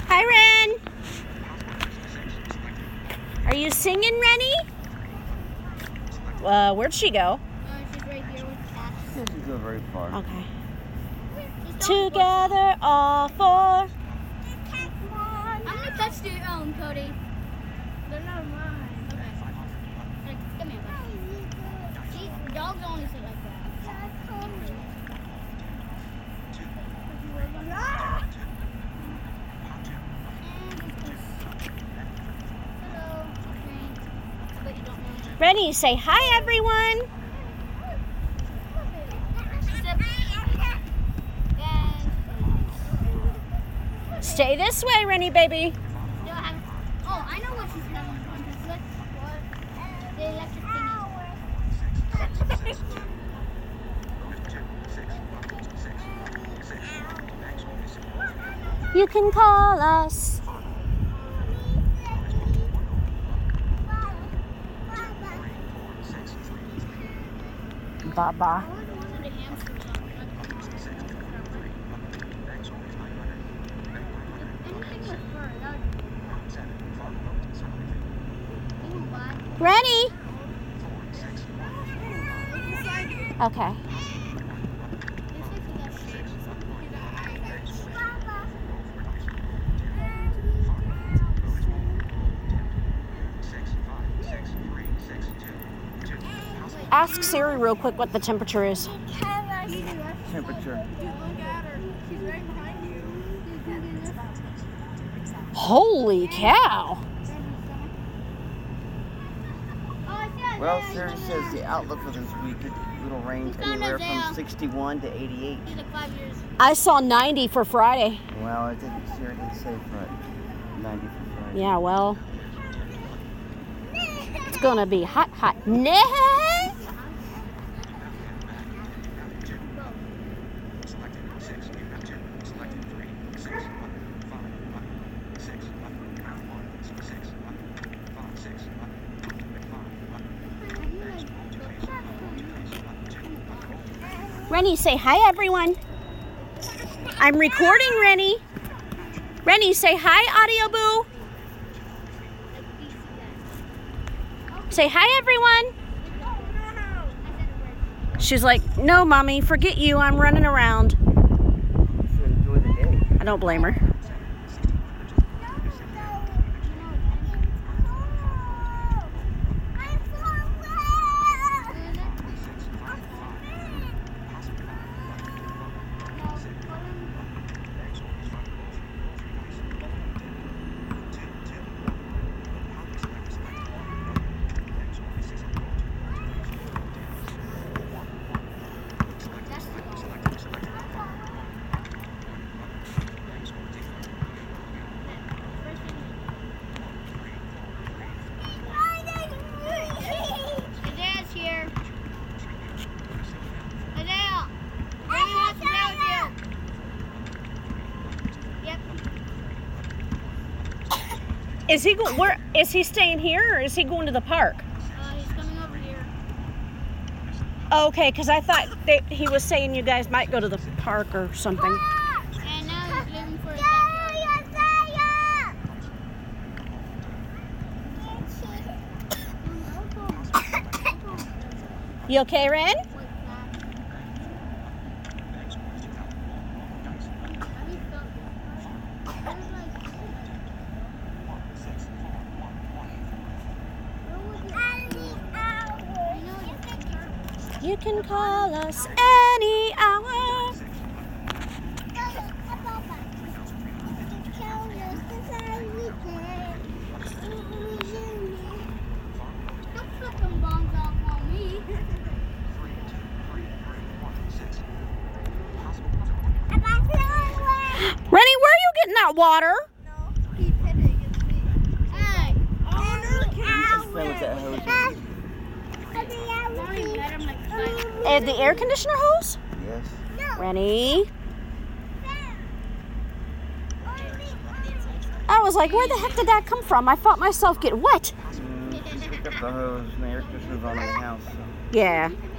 Hi, Ren. Are you singing, Rennie? Where'd she go? She's right here with Ash. She doesn't go very far. Okay. Together, all four. I'm gonna touch your own, Cody. They're not mine. Okay. Come here, buddy. See, dogs only sit like that. Hello. But you don't know me. Rennie, say hi, everyone. Stay this way, Rennie, baby. Oh, I know what she's having fun. Look, what? The electric thingy. You can call us. Baba. Rennie. Okay. Ask Siri real quick what the temperature is. Temperature. Holy cow. Well, Siri says the outlook for this week, it'll range anywhere from 61 to 88. I saw 90 for Friday. Well, Siri didn't say Friday. 90 for Friday. Yeah, well, it's gonna be hot, hot. Nah. Rennie, say hi, everyone. I'm recording, Rennie. Rennie, say hi, Audio Boo. Say hi, everyone. She's like, no, Mommy, forget you. I'm running around. So enjoy the day. I don't blame her. Is he where is he staying here or is he going to the park? He's coming over here. Okay, because I thought he was saying you guys might go to the park or something. And now he's living for his backyard. You okay, Ren? You can call us any hour. Don't flip them bombs off on me. Rennie, where are you getting that water? He's hitting his feet. Hey! Just play with that hose. The air conditioner hose? Yes. Rennie? I was like, where the heck did that come from? I felt myself get wet. Just pick up the hose and the air conditioner's on in the house. So. Yeah.